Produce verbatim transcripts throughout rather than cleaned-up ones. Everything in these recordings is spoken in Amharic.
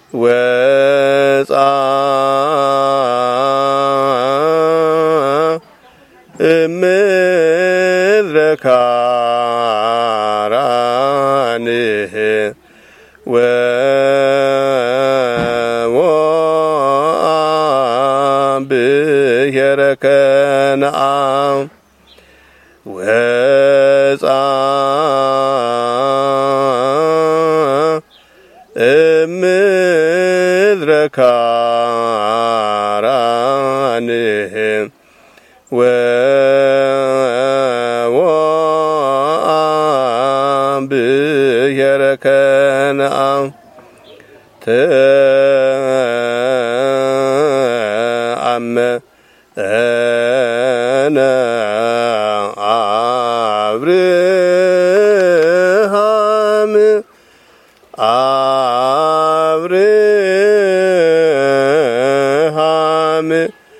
ወፃ እምድረ ካራን ወወአ ብሔረ ከነዓን ወፃ እምድረ ካራን ወወአ ብሔረ ከነዓን ተአመነ አብርሃም አብርሃም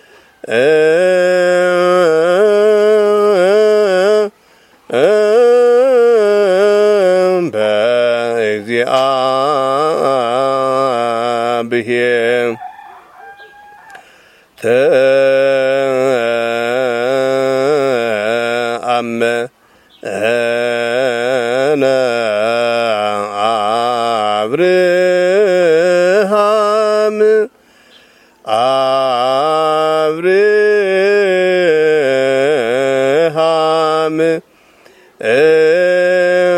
በእግዚአብሔር ተአመነ አብርሃም አብርሃም